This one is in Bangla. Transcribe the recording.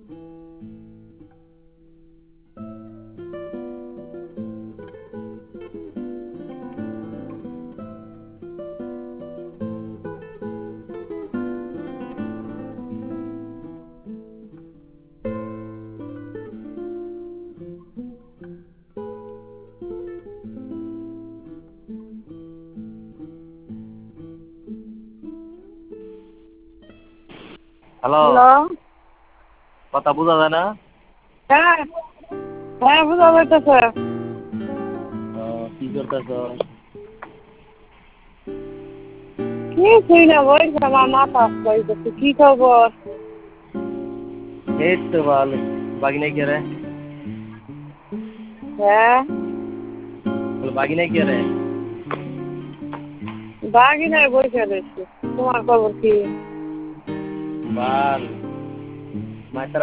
Hello, hello. কথা বোঝা যায় না? হ্যাঁ, হ্যাঁ বোঝা যাইতেছে। কি করতেছ? কিছুই না, বলছি আমার মাথা আসতে। কি খবর? এই তো ভালো। বাগিনা কে রে? হ্যাঁ, বাগিনা কে রে? বাগি নাই, বসে রয়েছি। তোমার খবর কি? ভাল। মাইতারা